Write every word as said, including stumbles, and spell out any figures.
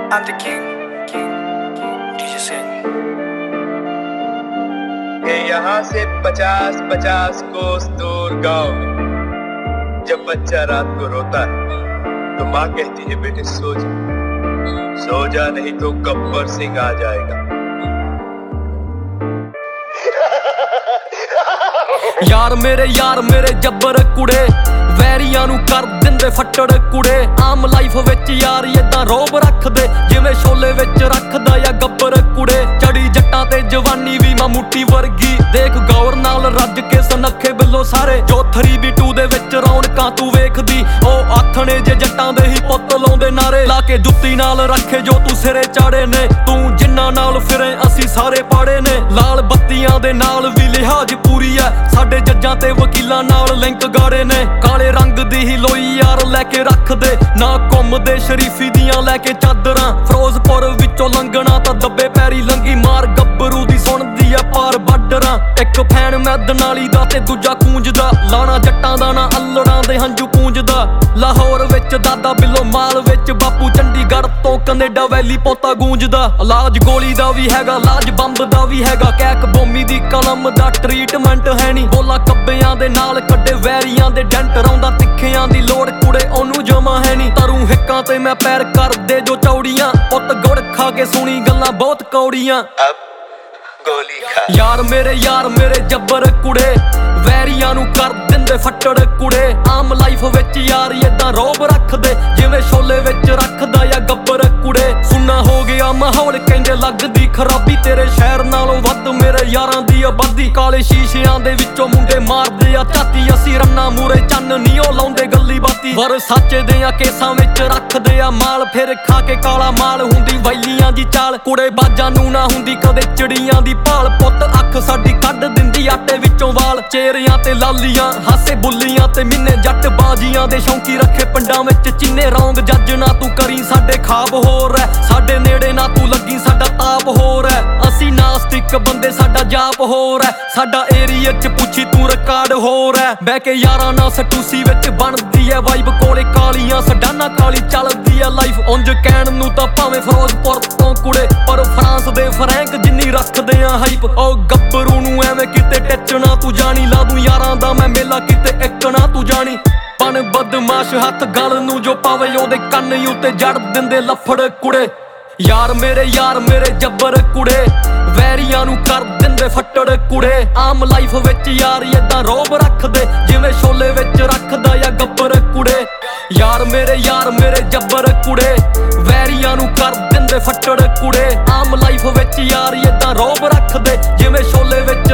I'm the king, king, king, D J Sin। ये यहाँ से पचास पचास कोस दूर गाँव में जब बच्चा रात को रोता है तो माँ कहती है बेटे सो जा, सो जा नहीं तो गब्बर सिंह आ जाएगा। यार मेरे यार मेरे जब्बर कुड़े वैरियां नू कर दिंदे फट्टड़ कुड़े। आम लाइफ विच यार इदां रोब रखदे जिवें शोले विच रखदा या गब्बर कुड़े। चढ़ी जट्टां ते जवानी भी मामूटी वर्गी देख गौर नाल रज के सनखे बिल्लो सारे जो थ्री बी टू दे विच रौनकां तू वेखदी। ओ आथणे जे जट्टां दे ही पुੱਤ लाउंदे नारे ला के जुत्ती नाल रखे जो तू सिरे चाड़े ने। तू जिन्ना नाल फिरे असी सारे पाड़े ने। लाल बत्तियां दे नाल भी लिहाज पूरी है साडे जज्जां ते वकीलां नाल लिंक गाड़े ने। काले रंग दी ही लोई यार लैके रख दे ना घुमदे शरीफी दियां लैके चादरां। फिरोजपुर विचों लंघना तां दब्बे पैरी लंघी मार गब्बरू दी सुणदी आ पार बाडरां। एक फैन मैदन वाली दा ते दूजा कूंजदा लाना जट्टां दा ना अल्लड़ां दे हंजू पूंजदा। लाहौर विच दादा बिल्लो माल विच बापू चंडीगढ़ तो कनेडा वैली पोता गूंजदा। इलाज गोली दा भी हैगा लाज बंब दा भी हैगा कैक बोमी दी कलम दा ट्रीटमेंट है नी। बोला कब्बियां दे नाल कड्डे वैरियां दे डेंट रौंदा तिखियां दी लोड़ कुड़े ओनू जमा है नी। तरू हिक्कां ते मैं पैर कर दे जो चौड़ियां पुੱਤ गुड़ खा के सुनी गल्लां बहुत कौड़ियां। अब गोली खा यार मेरे यार मेरे जब्बर कुड़े वैरियां नू कर दिंदे फट्टड़ कुड़े। आम लाइफ विच यार इदां रोब रखदे जिवें शोले विच रखदा या गब्बर कुड़े। सुन्ना हो गया माहौल कहंदे लगदी खराबी तेरे शहर नालों वध मेरे यारां दी आबादी। काले शीशियां दे विचों मुंडे मारदे आ झाती असी रन्ना मूरे चन्न नी ओ लाउंदे गल्ली बाती। पर सच्चे देआं केसां विच रखदे आ माल फिर खा के काला माल हुंदी वैलियां दी चाल। कुड़े बाजां नू ना हुंदी कदे चिड़ियां दी भाल पुੱਤ अख साडी कढ दिंदी आटे विचों वाल। चेहरियां ते लालियां हासे बुल्लियां ते मिन्ने जट बाजियां दे शौंकी रखे पिंडां विच चिन्ने रौंग जੱਜ ना तू करी साडे खाब होर है साडे नेड़े ना तू लगी साडा ताप होर है। असी नास्तिक बंदे साडा जाप होर है साडा एरिया च पुछी तू रिकार्ड होर है। बह के यारां नाल सटूसी विच बनदी है वाइब कोले कालियां सडाना काली चलदी है लाइफ। उंज कहण नू तां भावें फिरोजपुर तो कुड़े पर फ्रांस दे फ्रैंक जिन्नी रखदे आ हाइप। ओ गब्बरू नू एवें किते टचना तू जानी ला दूं यारां दा मैं मेला किते इक ना तू जानी। बन बदमाश हथ गल नू जो पावे ओदे कंन उत्ते जड़ दिंदे लफड़ कुड़े। यार मेरे यार मेरे जब्बर कुड़े वैरियां नू कर दिंदे फट्टड़ कुड़े। आम लाइफ विच यार इदां रोब रखदे जिवें शोले विच रखदा या गब्बर कुड़े। यार मेरे यार मेरे जब्बर कुड़े वैरियां नू कर दिंदे फट्टड़ कुड़े। आम लाइफ विच यार इदां रोब रखदे जिवें शोले विच